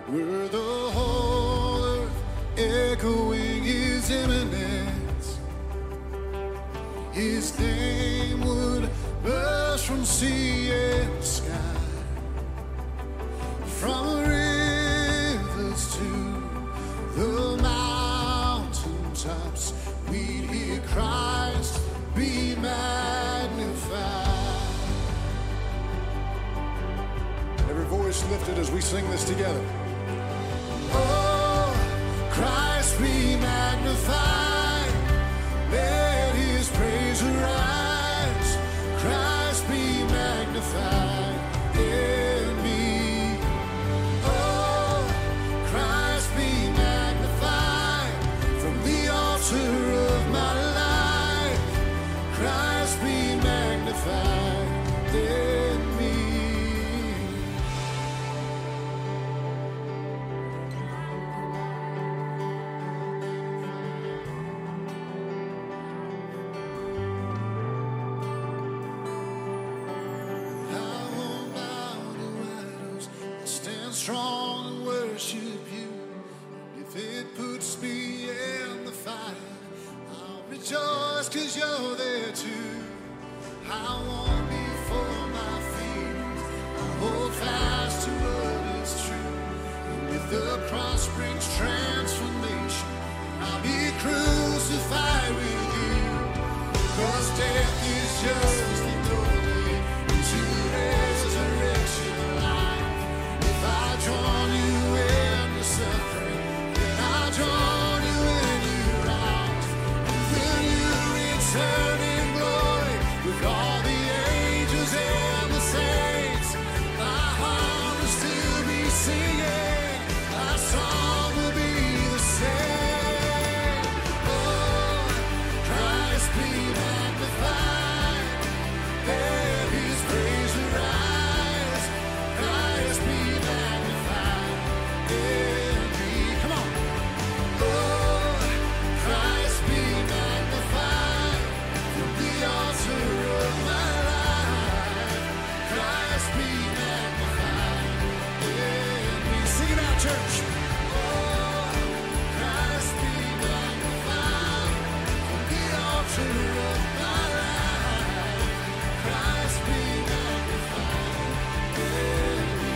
Were the whole earth echoing his imminence, his name would burst from sea and sky, from rivers to the mountaintops, we'd hear Christ be magnified. Every voice lifted as we sing this together. Oh, Christ be magnified, let his praise arise. Christ be magnified in me. Oh, Christ be magnified from the altar of my life. Christ be magnified in me. Strong and worship you. If it puts me in the fire, I'll rejoice 'cause you're there too. I won't be for my fears, I'll hold fast to what is true. And if the cross brings transformation, I'll be crucified with you. 'Cause death is just the doorway into resurrection life. If I drawn you in the suffering, then I'll draw you in your rise. And when you return in glory with all the angels and the saints, my heart will still be singing, my song will be the same. Oh, Christ be magnified, let his praise arise. Christ be magnified in me. Come on. Oh, Christ be magnified from the altar of my life. Christ be magnified in me. Sing it out, church. Oh, Christ be magnified from the altar of my life. Christ be magnified in me.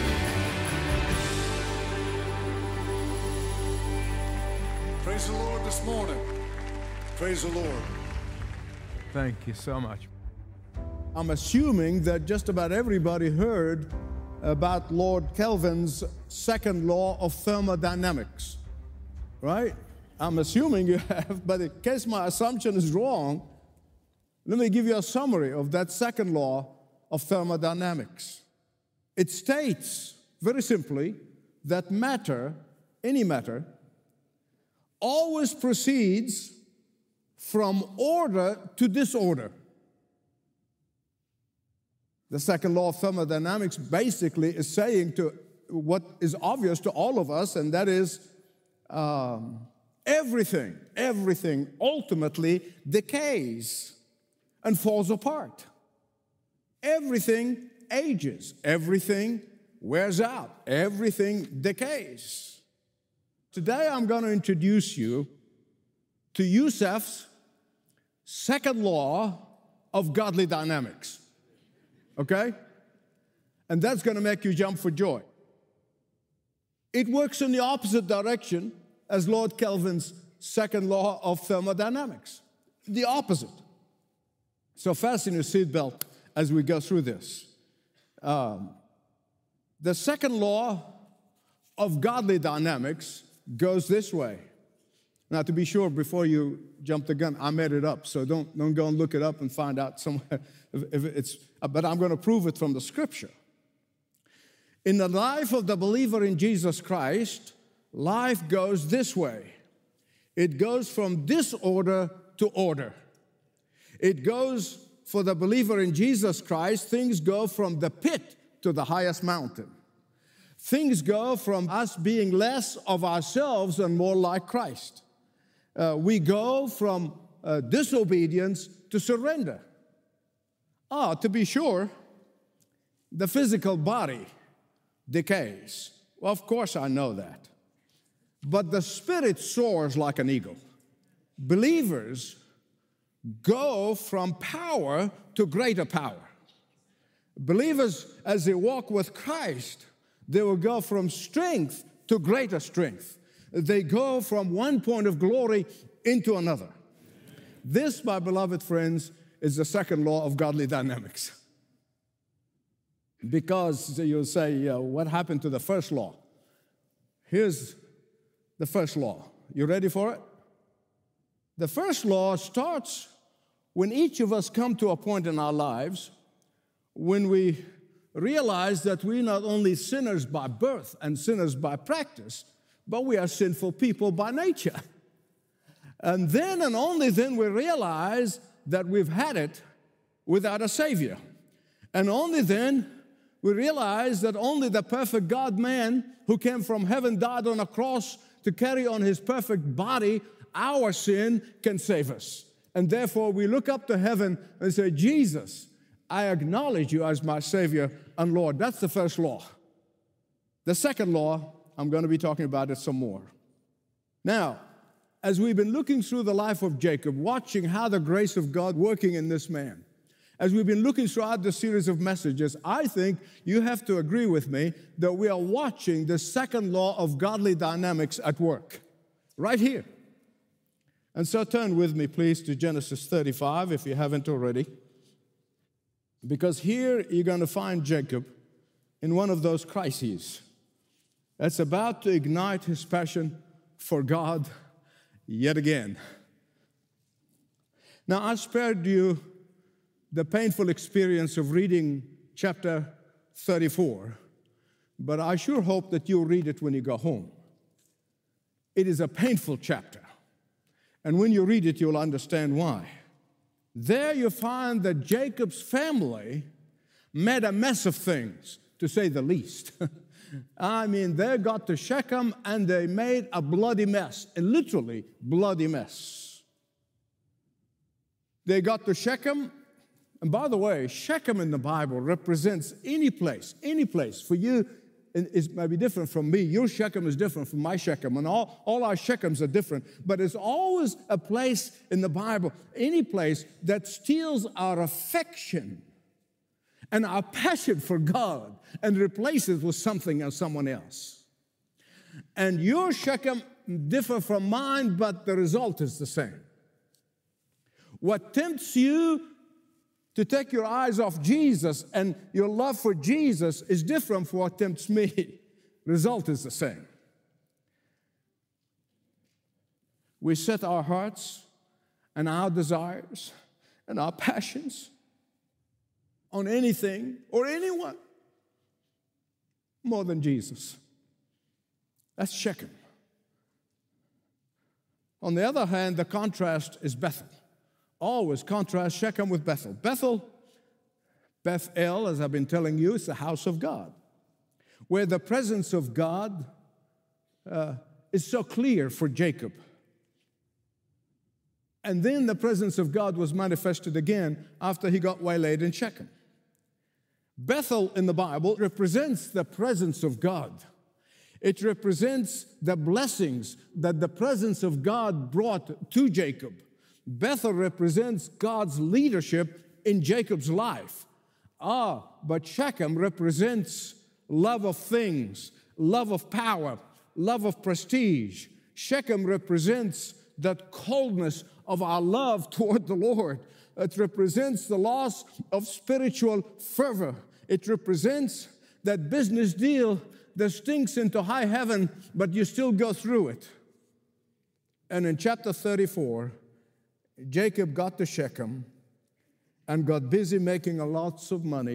Praise the Lord this morning. Praise the Lord. Thank you so much. I'm assuming that just about everybody heard about Lord Kelvin's second law of thermodynamics, right? I'm assuming you have, but in case my assumption is wrong, let me give you a summary of that second law of thermodynamics. It states, very simply, that matter, any matter, always proceeds from order to disorder. The second law of thermodynamics basically is saying to what is obvious to all of us, and that is everything ultimately decays and falls apart. Everything ages, everything wears out, everything decays. Today I'm going to introduce you to Yusef's second law of godly dynamics. Okay? And that's going to make you jump for joy. It works in the opposite direction as Lord Kelvin's second law of thermodynamics. The opposite. So fasten your seatbelt as we go through this. The second law of godly dynamics goes this way. Now, to be sure, before you jump the gun, I made it up, so don't go and look it up and find out somewhere if it's. But I'm going to prove it from the Scripture. In the life of the believer in Jesus Christ, life goes this way. It goes from disorder to order. It goes, for the believer in Jesus Christ, things go from the pit to the highest mountain. Things go from us being less of ourselves and more like Christ. We go from disobedience to surrender. To be sure, the physical body decays. Well, of course I know that. But the Spirit soars like an eagle. Believers go from power to greater power. Believers, as they walk with Christ, they will go from strength to greater strength. They go from one point of glory into another. This, my beloved friends, is the second law of godly dynamics. Because you'll say, what happened to the first law? Here's the first law. You ready for it? The first law starts when each of us come to a point in our lives when we realize that we're not only sinners by birth and sinners by practice, but we are sinful people by nature. And then and only then we realize that we've had it without a Savior. And only then we realize that only the perfect God-man who came from heaven died on a cross to carry on his perfect body our sin can save us. And therefore we look up to heaven and say, Jesus, I acknowledge you as my Savior and Lord. That's the first law. The second law, I'm going to be talking about it some more. Now, as we've been looking through the life of Jacob, watching how the grace of God working in this man, as we've been looking throughout the series of messages, I think you have to agree with me that we are watching the second law of godly dynamics at work, right here. And so turn with me, please, to Genesis 35, if you haven't already. Because here you're going to find Jacob in one of those crises that's about to ignite his passion for God yet again. Now, I spared you the painful experience of reading chapter 34, but I sure hope that you'll read it when you go home. It is a painful chapter, and when you read it, you'll understand why. There you find that Jacob's family made a mess of things, to say the least. I mean, they got to Shechem and they made a bloody mess, a literally bloody mess. They got to Shechem, and by the way, Shechem in the Bible represents any place. For you, it may be different from me. Your Shechem is different from my Shechem, and all our Shechems are different. But it's always a place in the Bible, any place that steals our affection and our passion for God and replaces it with something or someone else. And your Shechem differ from mine, but the result is the same. What tempts you to take your eyes off Jesus and your love for Jesus is different from what tempts me. Result is the same. We set our hearts and our desires and our passions on anything or anyone more than Jesus. That's Shechem. On the other hand, the contrast is Bethel. Always contrast Shechem with Bethel. Bethel, as I've been telling you, is the house of God, where the presence of God is so clear for Jacob. And then the presence of God was manifested again after he got waylaid in Shechem. Bethel in the Bible represents the presence of God. It represents the blessings that the presence of God brought to Jacob. Bethel represents God's leadership in Jacob's life. But Shechem represents love of things, love of power, love of prestige. Shechem represents that coldness of our love toward the Lord. It represents the loss of spiritual fervor. It represents that business deal that stinks into high heaven, but you still go through it. And in chapter 34, Jacob got to Shechem and got busy making lots of money.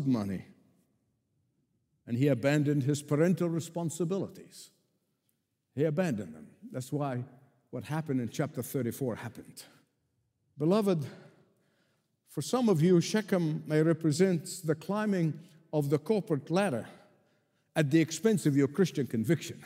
And he abandoned his parental responsibilities. He abandoned them. That's why what happened in chapter 34 happened. Beloved, for some of you, Shechem may represent the climbing of the corporate ladder at the expense of your Christian conviction.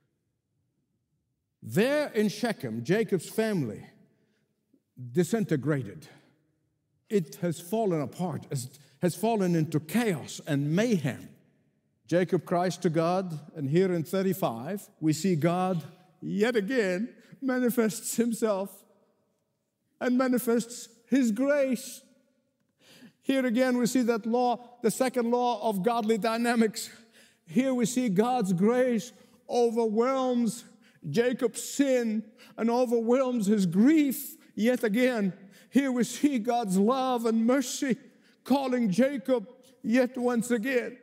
There in Shechem, Jacob's family disintegrated. It has fallen apart, has fallen into chaos and mayhem. Jacob cries to God, and here in 35, we see God yet again manifests himself and manifests his grace. Here again, we see that law, the second law of godly dynamics. Here we see God's grace overwhelms Jacob's sin and overwhelms his grief yet again. Here we see God's love and mercy calling Jacob yet once again.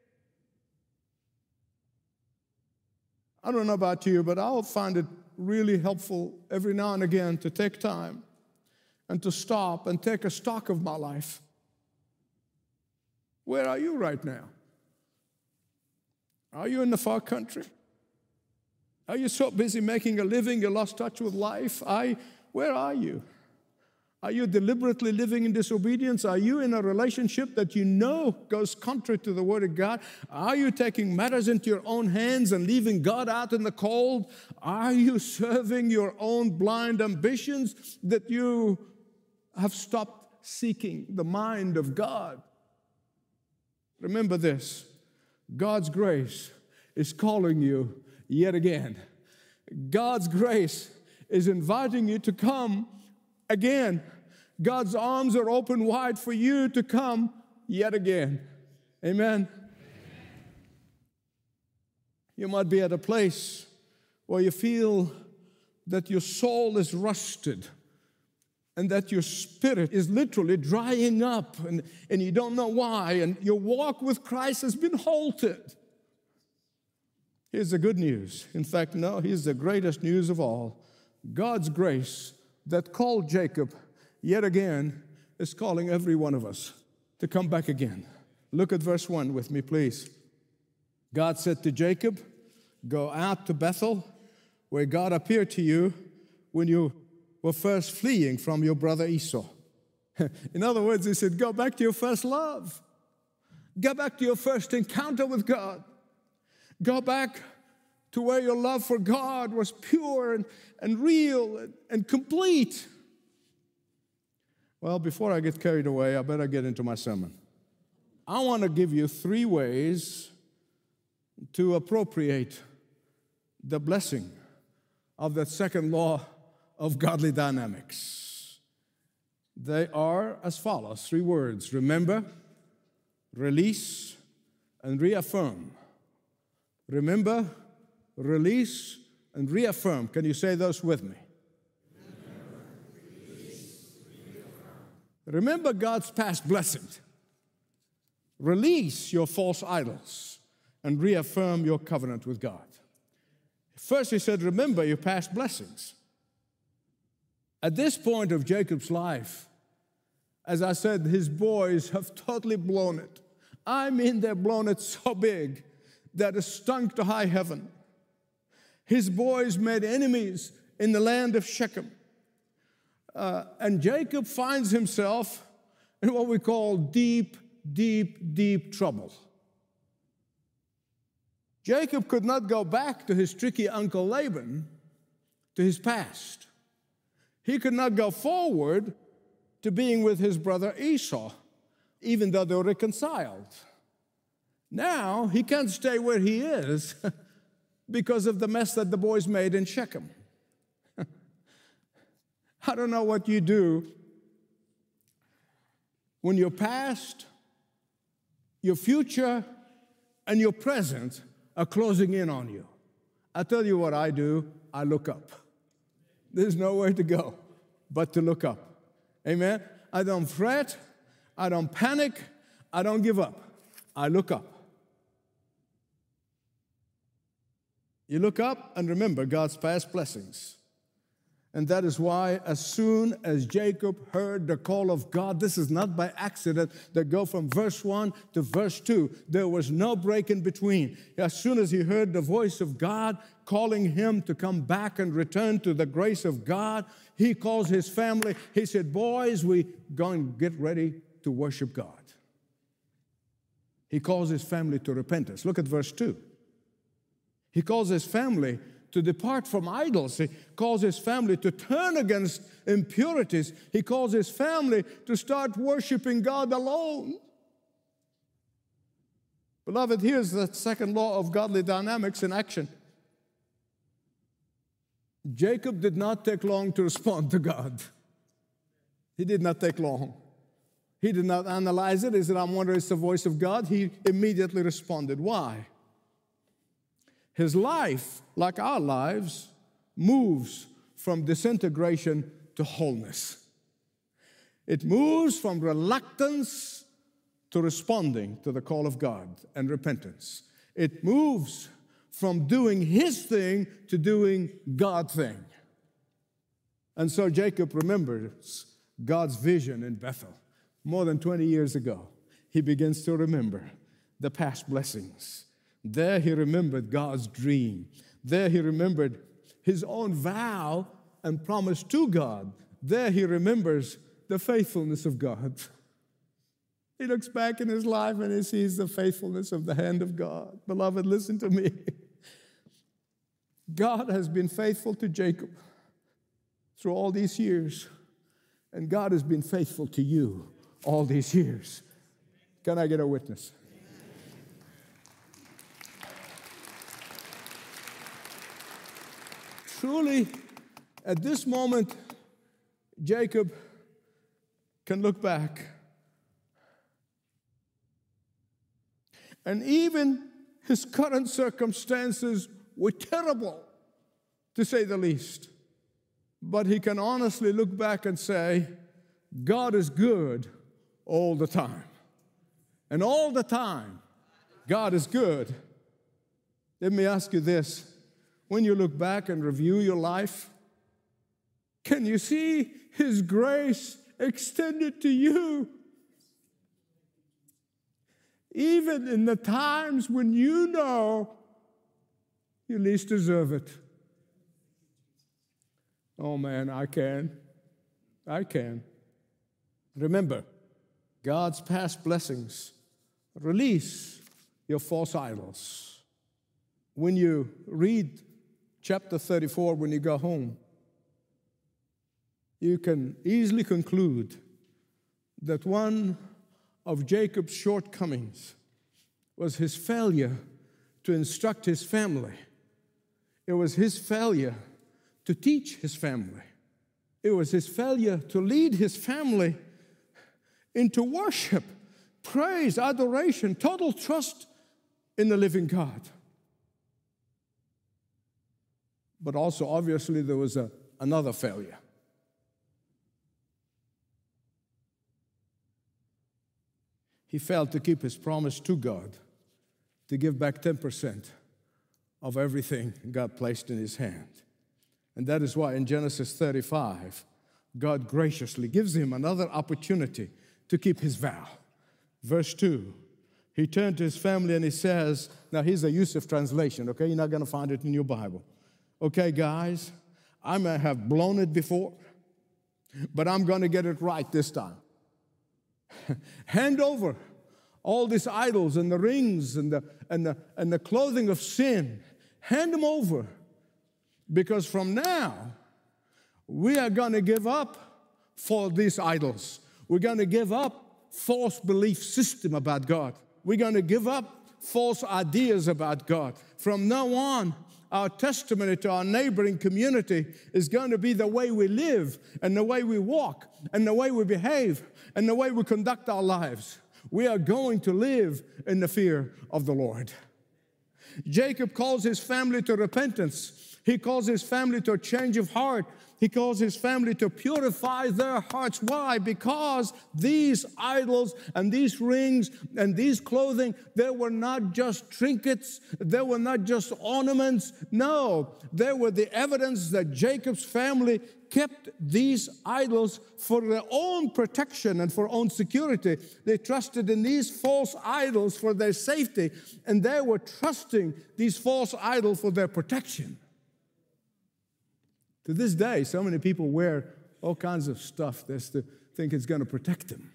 I don't know about you, but I'll find it really helpful every now and again to take time and to stop and take a stock of my life. Where are you right now? Are you in the far country? Are you so busy making a living you lost touch with life? Where are you? Are you deliberately living in disobedience? Are you in a relationship that you know goes contrary to the Word of God? Are you taking matters into your own hands and leaving God out in the cold? Are you serving your own blind ambitions that you have stopped seeking the mind of God? Remember this, God's grace is calling you yet again. God's grace is inviting you to come again. God's arms are open wide for you to come yet again. Amen. You might be at a place where you feel that your soul is rusted and that your spirit is literally drying up and you don't know why, and your walk with Christ has been halted. Here's the good news. In fact, no, here's the greatest news of all. God's grace that called Jacob yet again is calling every one of us to come back again. Look at verse 1 with me, please. God said to Jacob, go out to Bethel, where God appeared to you when you were first fleeing from your brother Esau. In other words, he said, go back to your first love. Go back to your first encounter with God. Go back to where your love for God was pure and real and complete. Well, before I get carried away, I better get into my sermon. I want to give you 3 ways to appropriate the blessing of that second law of godly dynamics. They are as follows, 3 words: remember, release, and reaffirm. Remember, release, and reaffirm. Can you say those with me? Remember God's past blessings. Release your false idols and reaffirm your covenant with God. First, he said, remember your past blessings. At this point of Jacob's life, as I said, his boys have totally blown it. I mean, they've blown it so big that it stunk to high heaven. His boys made enemies in the land of Shechem. And Jacob finds himself in what we call deep, deep, deep trouble. Jacob could not go back to his tricky uncle Laban, to his past. He could not go forward to being with his brother Esau, even though they were reconciled. Now, he can't stay where he is because of the mess that the boys made in Shechem. I don't know what you do when your past, your future, and your present are closing in on you. I tell you what I do, I look up. There's nowhere to go but to look up. Amen? I don't fret, I don't panic, I don't give up. I look up. You look up and remember God's past blessings. And that is why as soon as Jacob heard the call of God, this is not by accident, they go from verse 1 to verse 2. There was no break in between. As soon as he heard the voice of God calling him to come back and return to the grace of God, he calls his family. He said, boys, we going to get ready to worship God. He calls his family to repentance. Look at verse 2. He calls his family to depart from idols. He calls his family to turn against impurities. He calls his family to start worshiping God alone. Beloved, here's the second law of godly dynamics in action. Jacob did not take long to respond to God. He did not take long. He did not analyze it. He said, I'm wondering, it's the voice of God. He immediately responded. Why? His life, like our lives, moves from disintegration to wholeness. It moves from reluctance to responding to the call of God and repentance. It moves from doing his thing to doing God's thing. And so Jacob remembers God's vision in Bethel. More than 20 years ago, he begins to remember the past blessings. There he remembered God's dream. There he remembered his own vow and promise to God. There he remembers the faithfulness of God. He looks back in his life and he sees the faithfulness of the hand of God. Beloved, listen to me. God has been faithful to Jacob through all these years, and God has been faithful to you all these years. Can I get a witness? Truly, at this moment, Jacob can look back. And even his current circumstances were terrible, to say the least. But he can honestly look back and say, God is good all the time. And all the time, God is good. Let me ask you this. When you look back and review your life, can you see his grace extended to you? Even in the times when you know you least deserve it. Oh man, I can. Remember, God's past blessings. Release your false idols. When you read chapter 34, when you go home, you can easily conclude that one of Jacob's shortcomings was his failure to instruct his family. It was his failure to teach his family. It was his failure to lead his family into worship, praise, adoration, total trust in the living God. But also, obviously, there was another failure. He failed to keep his promise to God to give back 10% of everything God placed in his hand. And that is why in Genesis 35, God graciously gives him another opportunity to keep his vow. Verse 2, he turned to his family and he says, now here's a Yusuf translation, okay? You're not going to find it in your Bible. Okay, guys, I may have blown it before, but I'm going to get it right this time. Hand over all these idols and the rings and the clothing of sin. Hand them over, because from now, we are going to give up for these idols. We're going to give up false belief system about God. We're going to give up false ideas about God. From now on, our testimony to our neighboring community is going to be the way we live and the way we walk and the way we behave and the way we conduct our lives. We are going to live in the fear of the Lord. Jacob calls his family to repentance. He calls his family to a change of heart. He calls his family to purify their hearts. Why? Because these idols and these rings and these clothing, they were not just trinkets. They were not just ornaments. No, they were the evidence that Jacob's family kept these idols for their own protection and for own security. They trusted in these false idols for their safety, and they were trusting these false idols for their protection. To this day, so many people wear all kinds of stuff they think it's going to protect them.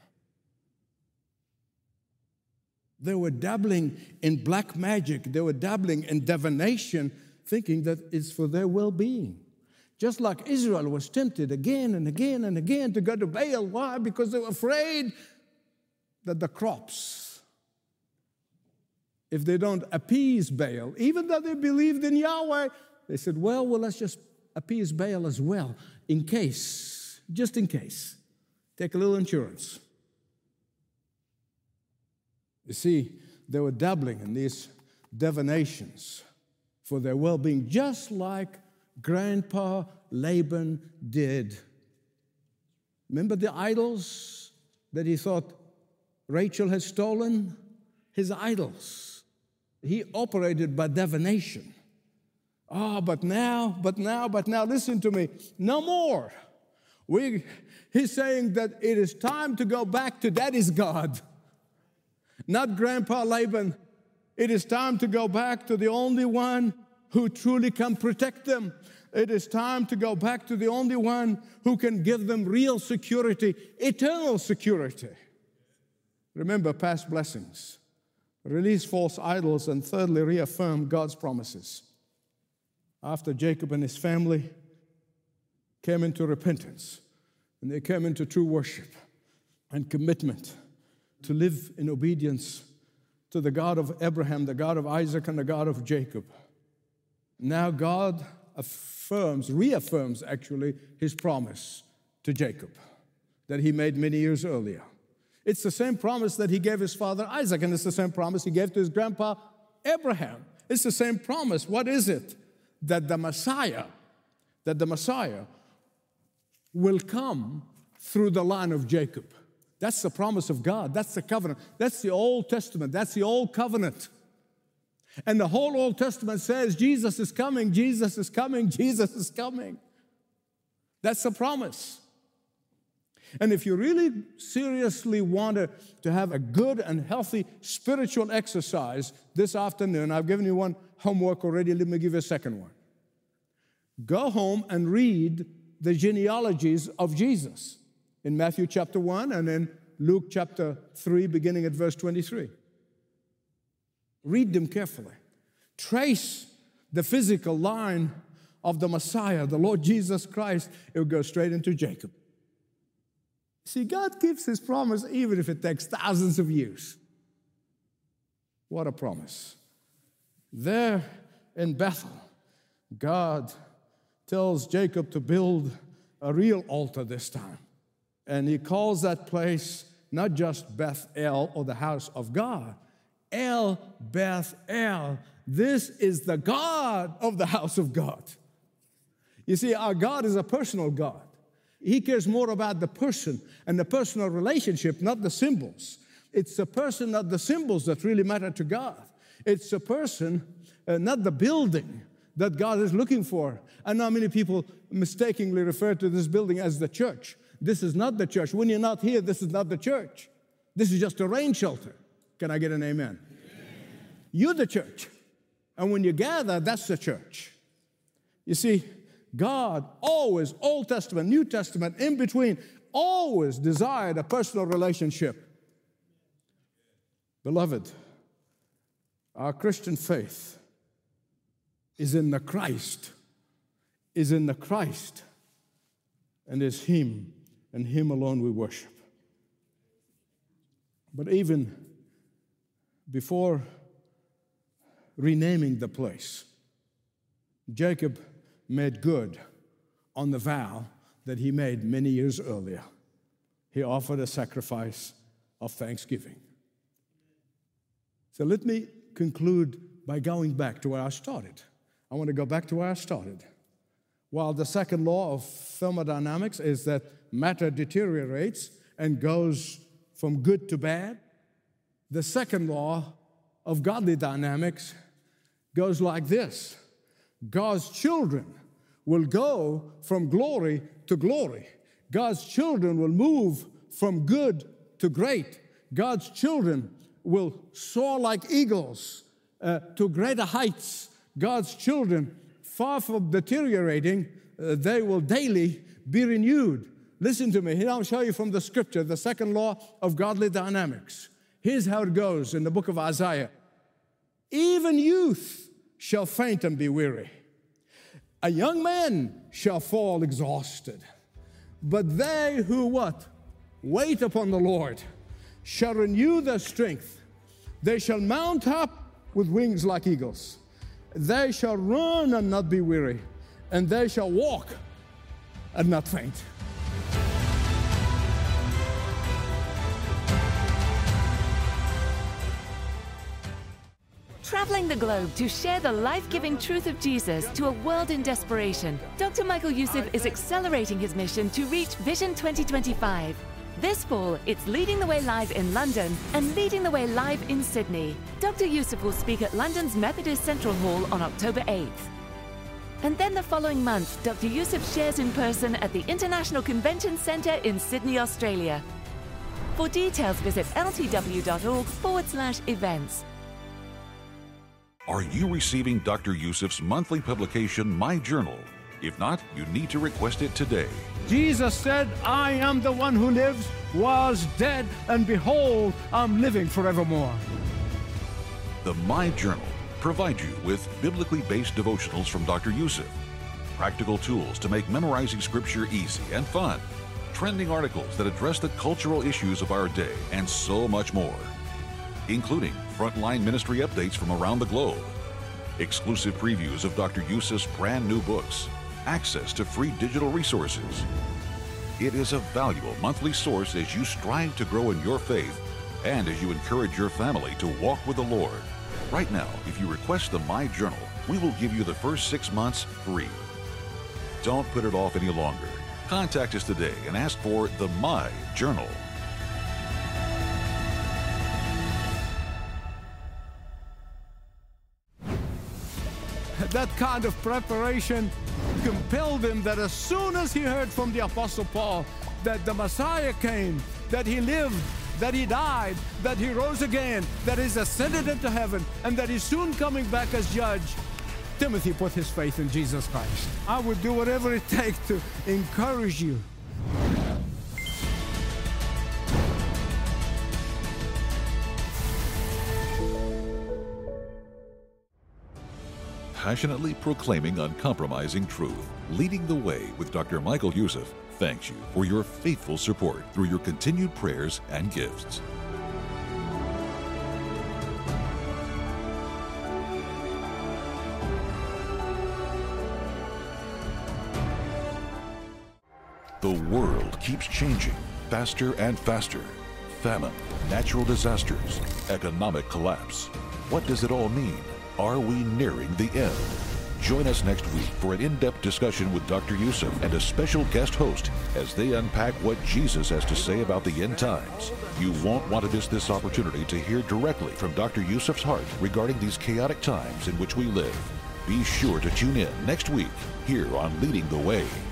They were dabbling in black magic. They were dabbling in divination, thinking that it's for their well-being. Just like Israel was tempted again and again and again to go to Baal. Why? Because they were afraid that the crops if they don't appease Baal, even though they believed in Yahweh, they said, well, let's just appease Baal as well, in case, just in case. Take a little insurance. You see, they were dabbling in these divinations for their well-being, just like Grandpa Laban did. Remember the idols that he thought Rachel had stolen? His idols. He operated by divination. But now, listen to me, no more. He's saying that it is time to go back to Daddy's God, not Grandpa Laban. It is time to go back to the only one who truly can protect them. It is time to go back to the only one who can give them real security, eternal security. Remember past blessings. Release false idols, and thirdly, reaffirm God's promises. After Jacob and his family came into repentance, and they came into true worship and commitment to live in obedience to the God of Abraham, the God of Isaac, and the God of Jacob, now God reaffirms actually his promise to Jacob that he made many years earlier. It's the same promise that he gave his father Isaac, and it's the same promise he gave to his grandpa Abraham. It's the same promise. What is it? That the Messiah will come through the line of Jacob. That's the promise of God. That's the covenant. That's the Old Testament. That's the Old Covenant. And the whole Old Testament says Jesus is coming, Jesus is coming, Jesus is coming. That's the promise. And if you really seriously want to have a good and healthy spiritual exercise this afternoon, I've given you one homework already. Let me give you a second one. Go home and read the genealogies of Jesus in Matthew chapter 1 and in Luke chapter 3, beginning at verse 23. Read them carefully. Trace the physical line of the Messiah, the Lord Jesus Christ. It will go straight into Jacob. See, God keeps his promise even if it takes thousands of years. What a promise. There in Bethel, God tells Jacob to build a real altar this time. And he calls that place not just Bethel or the house of God. El Bethel. This is the God of the house of God. You see, our God is a personal God. He cares more about the person and the personal relationship, not the symbols. It's the person, not the symbols, that really matter to God. It's the person, not the building, that God is looking for. I know many people mistakenly refer to this building as the church. This is not the church. When you're not here, this is not the church. This is just a rain shelter. Can I get an amen? You're the church. And when you gather, that's the church. You see, God always, Old Testament, New Testament, in between, always desired a personal relationship. Beloved, our Christian faith is in the Christ, and is Him, and Him alone we worship. But even before renaming the place, Jacob made good on the vow that he made many years earlier. He offered a sacrifice of thanksgiving. So let me conclude by going back to where I started. I want to go back to where I started. While the second law of thermodynamics is that matter deteriorates and goes from good to bad, the second law of godly dynamics goes like this. God's children will go from glory to glory. God's children will move from good to great. God's children will soar like eagles to greater heights. God's children, far from deteriorating, they will daily be renewed. Listen to me. Here I'll show you from the scripture, the second law of godly dynamics. Here's how it goes in the book of Isaiah. Even youth shall faint and be weary. A young man shall fall exhausted. But they who what? Wait upon the Lord shall renew their strength. They shall mount up with wings like eagles. They shall run and not be weary, and they shall walk and not faint. Traveling the globe to share the life-giving truth of Jesus to a world in desperation, Dr. Michael Youssef is accelerating his mission to reach Vision 2025. This fall, it's Leading the Way Live in London and Leading the Way Live in Sydney. Dr. Youssef will speak at London's Methodist Central Hall on October 8th. And then the following month, Dr. Youssef shares in person at the International Convention Centre in Sydney, Australia. For details, visit ltw.org/events. Are you receiving Dr. Youssef's monthly publication, My Journal? If not, you need to request it today. Jesus said, I am the one who lives, was dead, and behold, I'm living forevermore. The My Journal provides you with biblically based devotionals from Dr. Youssef, practical tools to make memorizing scripture easy and fun, trending articles that address the cultural issues of our day, and so much more, including frontline ministry updates from around the globe, exclusive previews of Dr. Youssef's brand new books, access to free digital resources. It is a valuable monthly source as you strive to grow in your faith and as you encourage your family to walk with the Lord. Right now, if you request the My Journal, we will give you the first 6 months free. Don't put it off any longer. Contact us today and ask for the My Journal. That kind of preparation compelled him that as soon as he heard from the Apostle Paul that the Messiah came, that he lived, that he died, that he rose again, that he's ascended into heaven, and that he's soon coming back as judge, Timothy put his faith in Jesus Christ. I would do whatever it takes to encourage you. Passionately proclaiming uncompromising truth, leading the way with Dr. Michael Youssef thanks you for your faithful support through your continued prayers and gifts. The world keeps changing faster and faster. Famine, natural disasters, economic collapse. What does it all mean? Are we nearing the end? Join us next week for an in-depth discussion with Dr. Youssef and a special guest host as they unpack what Jesus has to say about the end times. You won't want to miss this opportunity to hear directly from Dr. Youssef's heart regarding these chaotic times in which we live. Be sure to tune in next week here on Leading the Way.